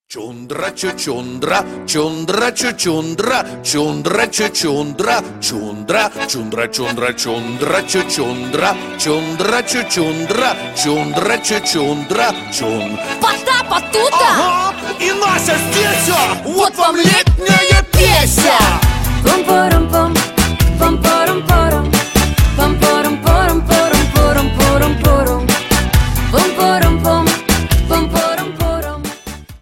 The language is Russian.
Чундра чучундра, чундра чучундра, чундра чучундра, чундра, чундра чундра, чундра чучундра, чундра чучундра, чундра чучундра, чун. Потапа тута! Ага, и Нася здесь! Вот вам летняя песня! Пом-пором-пом, пом-пором-пором.